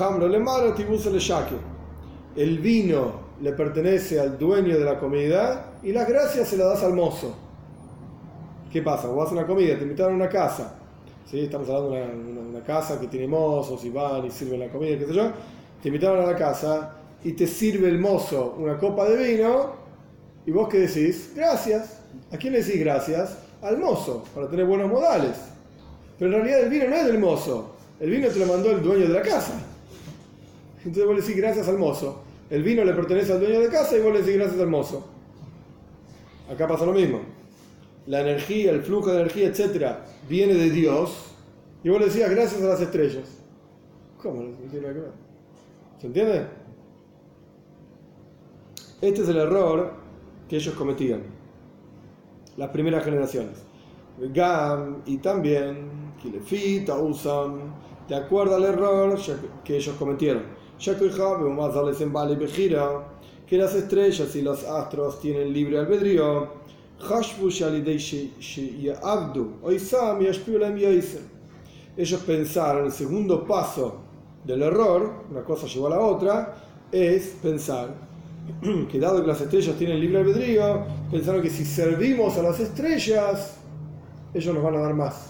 el vino le pertenece al dueño de la comida y las gracias se las das al mozo. ¿Qué pasa? Vos vas a una comida, te invitaron a una casa, ¿sí? Estamos hablando de una casa que tiene mozos y van y sirven la comida, qué sé yo. Te invitaron a la casa y te sirve el mozo una copa de vino y vos ¿qué decís? Gracias. ¿A quién le decís gracias? Al mozo, para tener buenos modales. Pero en realidad el vino no es del mozo, el vino te lo mandó el dueño de la casa. Entonces vos le decís gracias al mozo. El vino le pertenece al dueño de casa y vos le decís gracias al mozo. Acá pasa lo mismo. La energía, el flujo de energía, etcétera, viene de Dios y vos le decías gracias a las estrellas. ¿Cómo? No tiene nada que ver. ¿Se entiende? Este es el error que ellos cometían, las primeras generaciones. Gam y también Kilefit, Usam, de acuerdo al error que ellos cometieron. Que las estrellas y los astros tienen libre albedrío. Ellos pensaron, el segundo paso del error, una cosa llevó a la otra, es pensar que dado que las estrellas tienen libre albedrío, pensaron que si servimos a las estrellas, ellos nos van a dar más.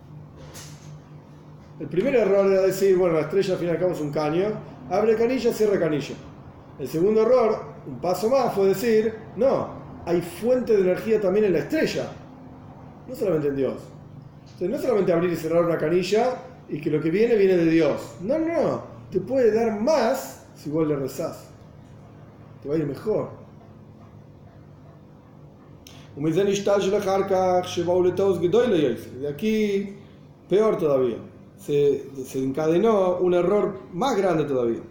El primer error era decir, bueno, la estrella al fin y al cabo es un caño, abre canilla, cierra canilla. El segundo error, un paso más, fue decir, no, hay fuente de energía también en la estrella, no solamente en Dios. Entonces no es solamente abrir y cerrar una canilla y que lo que viene de Dios. No, te puede dar más si vos le rezás. Te va a ir mejor. De aquí, peor todavía, se encadenó un error más grande todavía.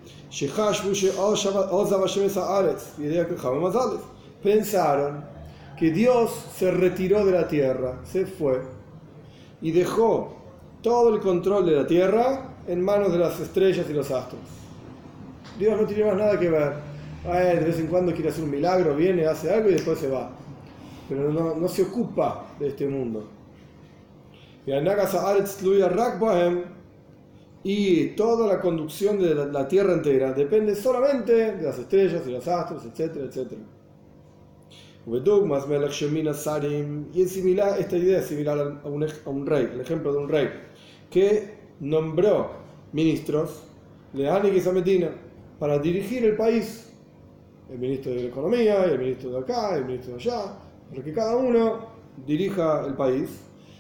Pensaron que Dios se retiró de la tierra, se fue y dejó todo el control de la tierra en manos de las estrellas y los astros. Dios no tiene más nada que ver. De vez en cuando quiere hacer un milagro, viene, hace algo y después se va. Pero no se ocupa de este mundo. Y toda la conducción de la tierra entera depende solamente de las estrellas y los astros, etcétera, etcétera. Y es similar, esta idea es similar a un rey, el ejemplo de un rey que nombró ministros, Leani y Sametina, para dirigir el país. El ministro de la Economía, y el ministro de acá, y el ministro de allá, para que cada uno dirija el país.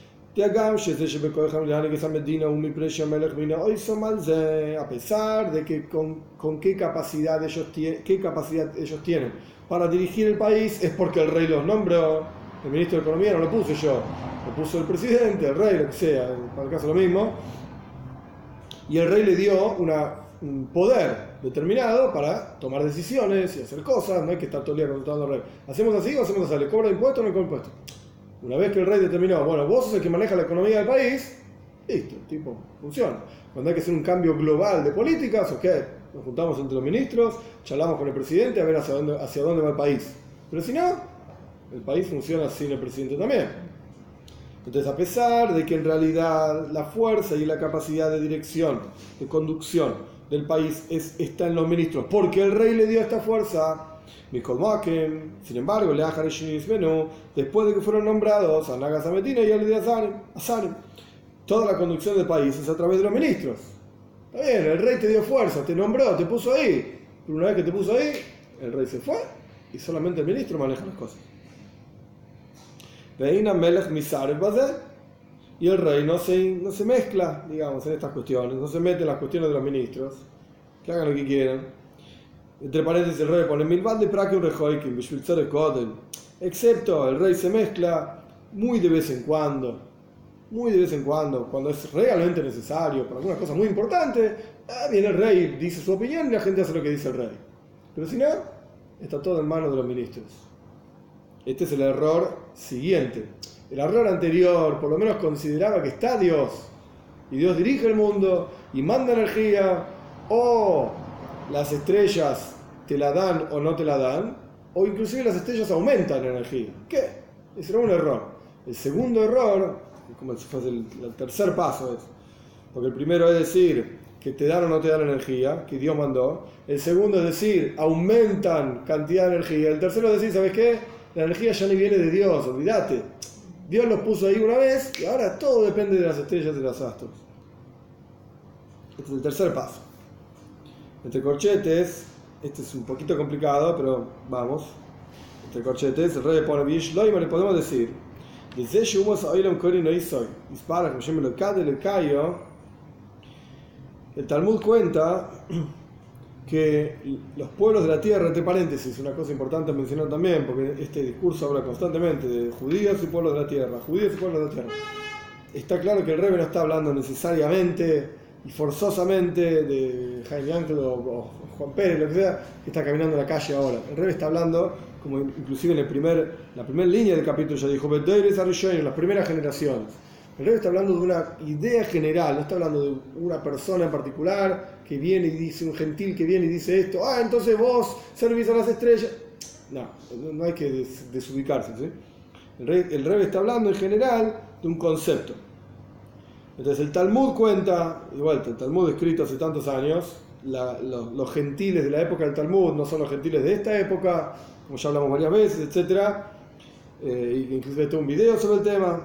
A pesar de que con qué capacidad ellos tienen para dirigir el país, es porque el rey los nombró. El ministro de Economía no lo puse yo, lo puso el presidente, el rey, lo que sea, para el caso lo mismo. Y el rey le dio un poder determinado para tomar decisiones y hacer cosas. No hay que estar todo el día controlando al rey. ¿Hacemos así o hacemos así? ¿Le cobra impuestos o no le cobra impuestos? Una vez que el rey determinó, bueno, vos sos el que maneja la economía del país, listo, tipo, funciona. Cuando hay que hacer un cambio global de políticas, ok, nos juntamos entre los ministros, charlamos con el presidente a ver hacia dónde va el país. Pero si no, el país funciona sin el presidente también. Entonces, a pesar de que en realidad la fuerza y la capacidad de dirección, de conducción del país está en los ministros, porque el rey le dio esta fuerza, sin embargo, después de que fueron nombrados a Nagas Ametina y al de Azarim, toda la conducción del país es a través de los ministros. Está bien, el rey te dio fuerza, te nombró, te puso ahí. Pero una vez que te puso ahí, el rey se fue y solamente el ministro maneja las cosas. Y el rey no se mezcla, digamos, en estas cuestiones, no se mete en las cuestiones de los ministros, que hagan lo que quieran. Entre paréntesis, el rey pone excepto el rey se mezcla muy de vez en cuando, cuando es realmente necesario, para alguna cosa muy importante, viene el rey, dice su opinión y la gente hace lo que dice el rey. Pero si no, está todo en manos de los ministros. Este es el error siguiente. El error anterior, por lo menos consideraba que está Dios, y Dios dirige el mundo y manda energía, o las estrellas te la dan o no te la dan, o inclusive las estrellas aumentan energía. ¿Qué? Ese era un error. El segundo error, como si fuese el tercer paso, es, porque el primero es decir que te dan o no te dan energía, que Dios mandó. El segundo es decir, aumentan cantidad de energía. El tercero es decir, ¿sabes qué? La energía ya no viene de Dios, olvídate. Dios los puso ahí una vez y ahora todo depende de las estrellas y de los astros. Este es el tercer paso. Entre corchetes, este es un poquito complicado, pero vamos. Entre corchetes, el rey pone Bishloima, le podemos decir, el Talmud cuenta que los pueblos de la tierra, entre paréntesis, una cosa importante mencionar también, porque este discurso habla constantemente de judíos y pueblos de la tierra, judíos y pueblos de la tierra. Está claro que el Rebbe no está hablando necesariamente y forzosamente de Jaime Ángel o Juan Pérez, lo que sea, que está caminando en la calle ahora. El Rebbe está hablando, como inclusive en la primera línea del capítulo ya dijo, en las primeras generaciones. El Rebbe está hablando de una idea general, no está hablando de una persona en particular que viene y dice, un gentil que viene y dice esto, entonces vos servís a las estrellas. No hay que desubicarse, ¿sí? El Rebbe está hablando en general de un concepto. Entonces el Talmud cuenta, de vuelta, el Talmud escrito hace tantos años, los gentiles de la época del Talmud no son los gentiles de esta época, como ya hablamos varias veces, etc. Inclusive tengo un video sobre el tema.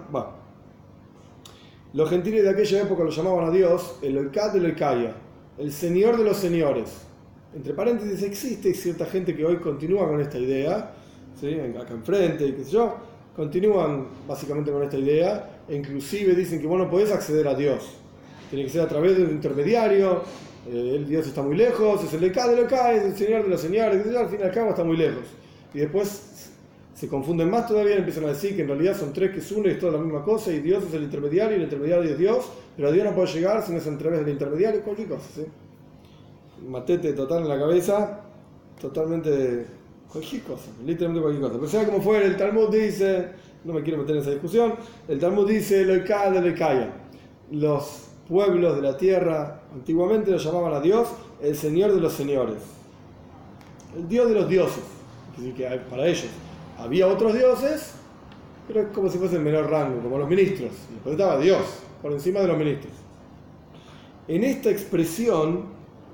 Los gentiles de aquella época lo llamaban a Dios el Elkad del Elkaya, el Señor de los Señores. Entre paréntesis, existe cierta gente que hoy continúa con esta idea, ¿sí? Acá enfrente y qué sé yo, continúan básicamente con esta idea, e inclusive dicen que vos no podés acceder a Dios, tiene que ser a través de un intermediario, el Dios está muy lejos, es el Elkad del Elkaya, es el Señor de los Señores, qué sé yo, al fin y al cabo está muy lejos. Y después se confunden más todavía, empiezan a decir que en realidad son tres que se unen y es toda la misma cosa, y Dios es el intermediario, y el intermediario es Dios, pero a Dios no puede llegar si no es a través del intermediario, cualquier cosa, ¿sí? Matete total en la cabeza, totalmente cualquier cosa, literalmente cualquier cosa. Pero sea como fuera, el Talmud dice, no me quiero meter en esa discusión, el Talmud dice el Elkad del Elkaya. Los pueblos de la tierra antiguamente lo llamaban a Dios el Señor de los Señores, el Dios de los dioses, así que para ellos había otros dioses, pero es como si fuese el menor rango, como los ministros. Después estaba Dios, por encima de los ministros. En esta expresión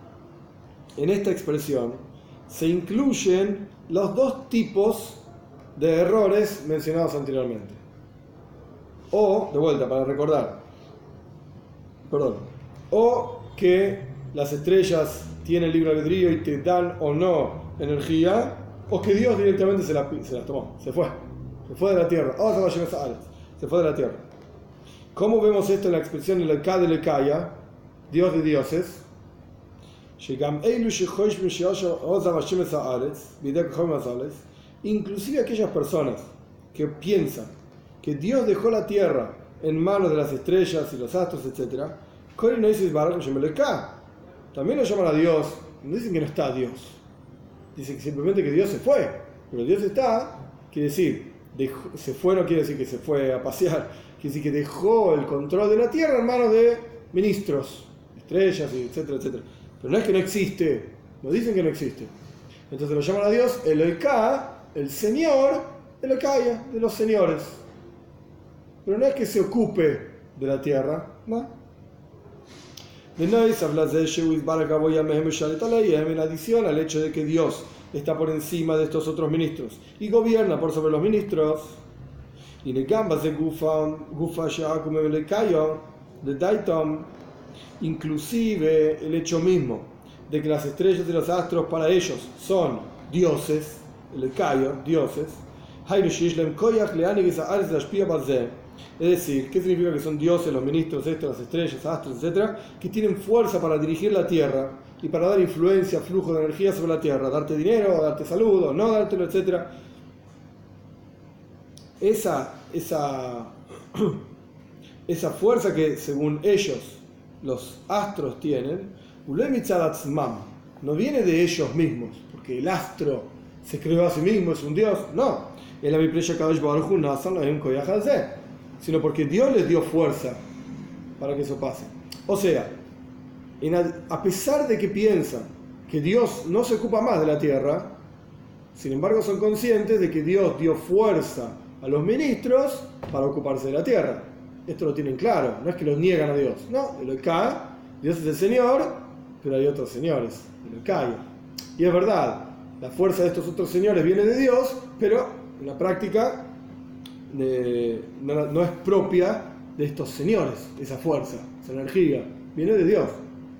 se incluyen los dos tipos de errores mencionados anteriormente. O, de vuelta, para recordar, o que las estrellas tienen libre albedrío y te dan o no energía, o que Dios directamente se las tomó, se fue de la tierra, se fue de la tierra. ¿Cómo vemos esto en la expresión del Elkad del Elkaya, Dios de dioses? Inclusive aquellas personas que piensan que Dios dejó la tierra en manos de las estrellas y los astros, etc., también lo llaman a Dios, no dicen que no está Dios, dicen que simplemente que Dios se fue, pero Dios está, quiere decir, se fue no quiere decir que se fue a pasear, quiere decir que dejó el control de la tierra en manos de ministros, estrellas, etcétera, etcétera. Pero no es que no existe, no dicen que no existe. Entonces lo llaman a Dios el Elká, el Señor, el Elkaya, de los señores. Pero no es que se ocupe de la tierra, ¿no? En adición al hecho de que Dios está por encima de estos otros ministros y gobierna por sobre los ministros, y Inclusive el hecho mismo de que las estrellas y los astros para ellos son dioses, el Kayo, dioses, es decir, ¿qué significa que son dioses, los ministros, las estrellas, astros, etcétera? Que tienen fuerza para dirigir la tierra y para dar influencia, flujo de energía sobre la tierra, darte dinero, darte salud, o no dártelo, etcétera. Esa fuerza que según ellos los astros tienen, no viene de ellos mismos, porque el astro se creó a sí mismo, es un dios, no, sino porque Dios les dio fuerza para que eso pase. O sea, a pesar de que piensan que Dios no se ocupa más de la tierra, sin embargo son conscientes de que Dios dio fuerza a los ministros para ocuparse de la tierra. Esto lo tienen claro, no es que los niegan a Dios, no, Eloká, Dios es el Señor, pero hay otros señores, Eloká. Y es verdad, la fuerza de estos otros señores viene de Dios, pero en la práctica no es propia de estos señores, esa fuerza, esa energía, viene de Dios.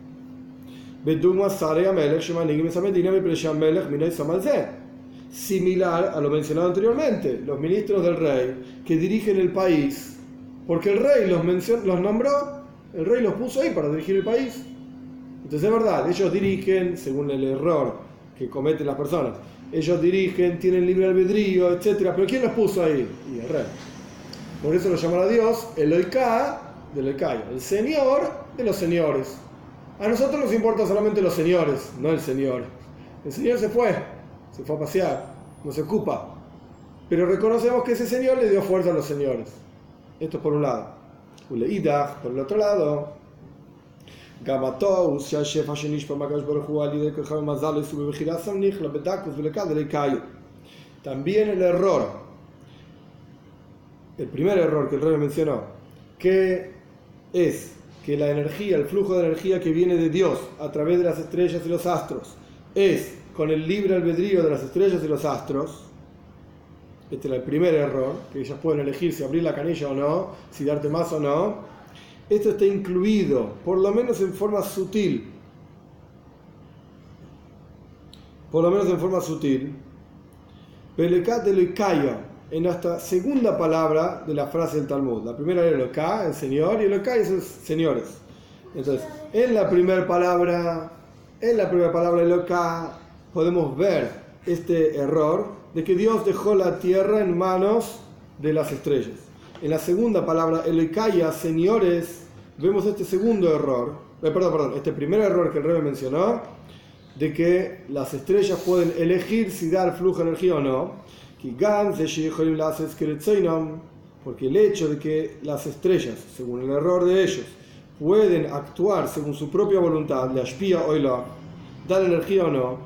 Similar a lo mencionado anteriormente, los ministros del rey que dirigen el país, porque el rey los nombró, el rey los puso ahí para dirigir el país. Entonces es verdad, ellos dirigen según el error que cometen las personas, ellos dirigen, tienen libre albedrío, etc. Pero ¿quién los puso ahí? Y el rey. Por eso lo llaman a Dios Eloká del Elokayo, el Señor de los señores. A nosotros nos importa solamente los señores, no el Señor. El Señor se fue a pasear, no se ocupa. Pero reconocemos que ese Señor le dio fuerza a los señores. Esto es por un lado. Uleidach, por el otro lado. También el error, el primer error que el rey mencionó, que es que la energía, el flujo de energía que viene de Dios a través de las estrellas y los astros, es con el libre albedrío de las estrellas y los astros. Este era el primer error, que ellas pueden elegir si abrir la canilla o no, si darte más o no. Esto está incluido, por lo menos en forma sutil, Pelekat de Elokayo, en nuestra segunda palabra de la frase del Talmud. La primera era Eloká, el Señor, y Elokayo son señores. Entonces, en la primera palabra Eloká, podemos ver este error de que Dios dejó la tierra en manos de las estrellas. En la segunda palabra, Elokayo, señores, vemos este segundo error, este primer error que el Rebbe mencionó, de que las estrellas pueden elegir si dar flujo de energía o no, porque el hecho de que las estrellas, según el error de ellos, pueden actuar según su propia voluntad, dar energía o no,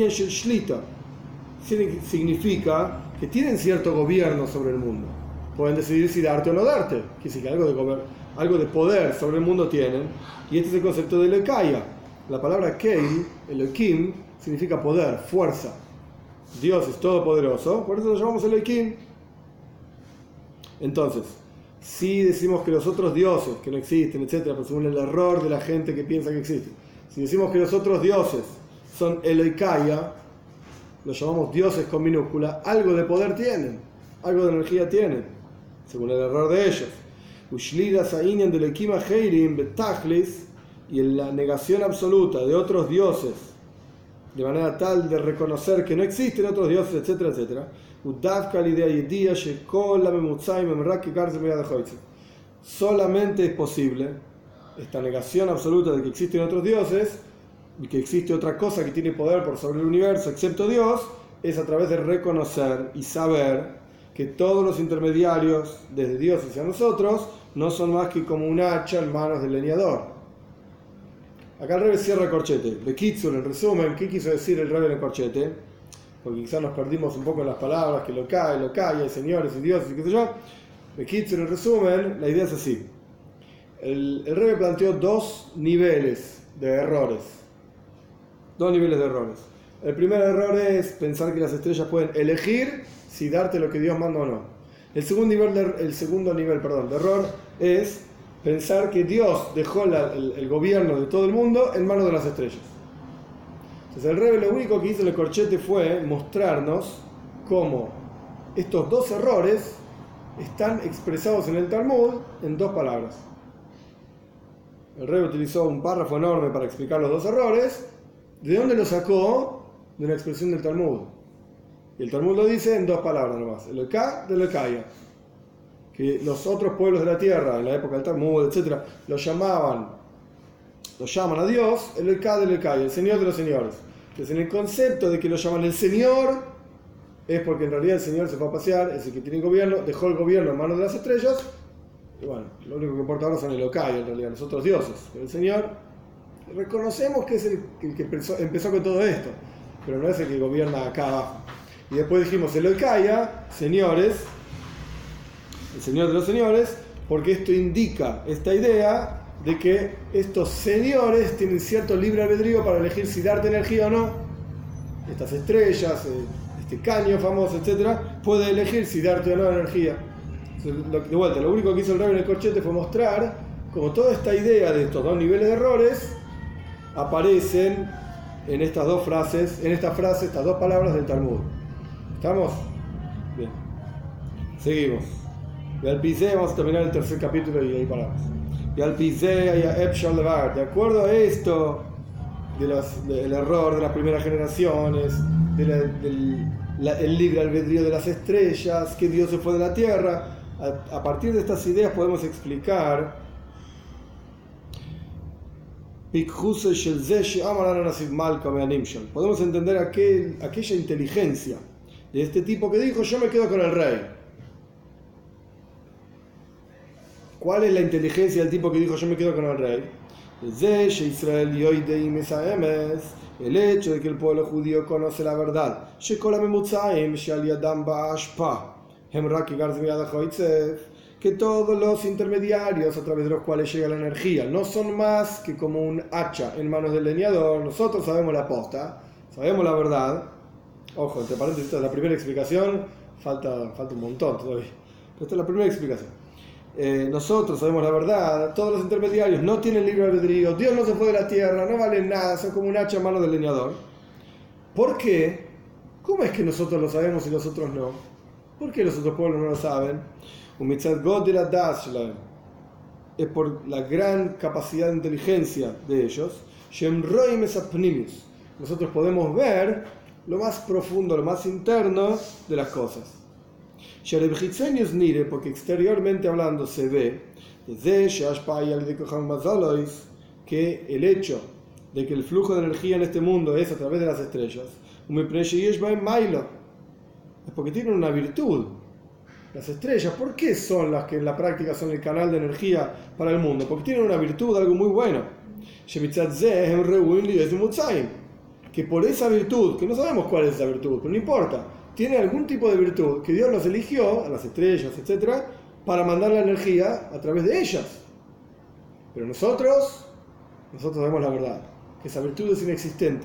significa que tienen cierto gobierno sobre el mundo. Pueden decidir si darte o no darte, que sí que algo de poder sobre el mundo tienen, y este es el concepto de Elokayo. La palabra Keil, Elohim, significa poder, fuerza. Dios es todopoderoso, por eso lo llamamos Elohim. Entonces, si decimos que los otros dioses, que no existen, etc., pero según el error de la gente que piensa que existen, si decimos que los otros dioses son Elokayo, los llamamos dioses con minúscula, algo de poder tienen, algo de energía tienen, según el error de ellos. Y en la negación absoluta de otros dioses, de manera tal de reconocer que no existen otros dioses, etcétera, etcétera, solamente es posible esta negación absoluta de que existen otros dioses y que existe otra cosa que tiene poder por sobre el universo excepto Dios, es a través de reconocer y saber que todos los intermediarios desde Dios hacia nosotros no son más que como un hacha en manos del leñador. Acá el Rebbe cierra el corchete. Bekitsur, en resumen, ¿qué quiso decir el Rebbe en el corchete? Porque quizás nos perdimos un poco en las palabras, que Elokayo, hay señores y dioses y qué sé yo. Bekitsur, en resumen, la idea es así. El Rebbe planteó dos niveles de errores. El primer error es pensar que las estrellas pueden elegir si darte lo que Dios manda o no. El segundo nivel de error es pensar que Dios dejó el gobierno de todo el mundo en manos de las estrellas. Entonces el Rebbe lo único que hizo en el corchete fue mostrarnos cómo estos dos errores están expresados en el Talmud en dos palabras. El Rebbe utilizó un párrafo enorme para explicar los dos errores. ¿De dónde lo sacó? De una expresión del Talmud. Y el Talmud lo dice en dos palabras nomás: el Eloká del Ekaya. Que los otros pueblos de la tierra, en la época del Talmud, etc., lo llaman a Dios el Eloká del Ekaya, el Señor de los señores. Entonces, en el concepto de que lo llaman el Señor, es porque en realidad el Señor se fue a pasear, es el que tiene gobierno, dejó el gobierno en manos de las estrellas, y bueno, lo único que importa ahora son el Elokai, en realidad, los otros dioses. Pero el Señor, reconocemos que es el que empezó con todo esto, pero no es el que gobierna acá abajo. Y después dijimos el Elokai, señores, el Señor de los señores, porque esto indica esta idea de que estos señores tienen cierto libre albedrío para elegir si darte energía o no. Estas estrellas, este caño famoso, etcétera, puede elegir si darte o no energía. De vuelta, lo único que hizo el Rebbe en el corchete fue mostrar cómo toda esta idea de estos dos niveles de errores aparecen en estas dos frases, estas dos palabras del Talmud. ¿Estamos? Bien. Seguimos. Y al Pizé, vamos a terminar el tercer capítulo y ahí paramos. Y al Pizé y a Epshal Levar, de acuerdo a esto, del error de las primeras generaciones, el libre albedrío de las estrellas, que Dios se fue de la tierra, a partir de estas ideas podemos explicar podemos entender aquella inteligencia de este tipo que dijo: yo me quedo con el rey. ¿Cuál es la inteligencia del tipo que dijo: yo me quedo con el rey? El hecho de que el pueblo judío conoce la verdad, que todos los intermediarios a través de los cuales llega la energía no son más que como un hacha en manos del leñador. Nosotros sabemos la posta, sabemos la verdad. Ojo, entre paréntesis, esta es la primera explicación, falta un montón todavía, pero esta es la primera explicación. Nosotros sabemos la verdad, todos los intermediarios no tienen libre albedrío, Dios no se fue de la tierra, no valen nada, son como un hacha en manos del leñador. ¿Por qué? ¿Cómo es que nosotros lo sabemos y los otros no? ¿Por qué los otros pueblos no lo saben? Es por la gran capacidad de inteligencia de ellos. Nosotros podemos ver lo más profundo, lo más interno de las cosas. Porque exteriormente hablando se ve que el hecho de que el flujo de energía en este mundo es a través de las estrellas, es porque tienen una virtud. Las estrellas, ¿por qué son las que en la práctica son el canal de energía para el mundo? Porque tienen una virtud, algo muy bueno. Que por esa virtud, que no sabemos cuál es esa virtud, pero no importa, tiene algún tipo de virtud que Dios los eligió, a las estrellas, etc., para mandar la energía a través de ellas. Pero nosotros vemos la verdad, que esa virtud es inexistente.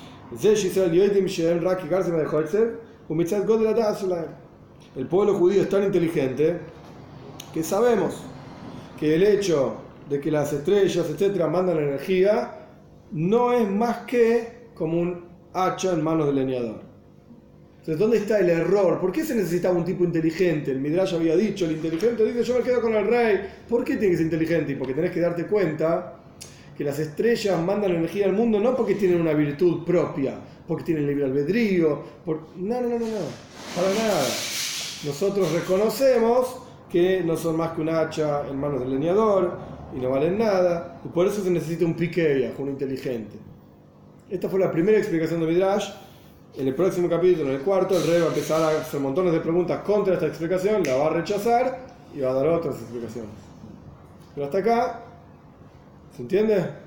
El pueblo judío es tan inteligente que sabemos que el hecho de que las estrellas, etc., mandan energía no es más que como un hacha en manos del leñador. Entonces, ¿dónde está el error? ¿Por qué se necesitaba un tipo inteligente? El Midrash había dicho, el inteligente dice: yo me quedo con el rey. ¿Por qué tiene que ser inteligente? Y porque tenés que darte cuenta que las estrellas mandan energía al mundo no porque tienen una virtud propia, porque tienen libre albedrío, no, para nada. Nosotros reconocemos que no son más que un hacha en manos del leñador y no valen nada, y por eso se necesita un piqueya, un inteligente. Esta fue la primera explicación de Midrash. En el próximo capítulo, en el cuarto, el rey va a empezar a hacer montones de preguntas contra esta explicación, la va a rechazar y va a dar otras explicaciones. Pero hasta acá, ¿se entiende?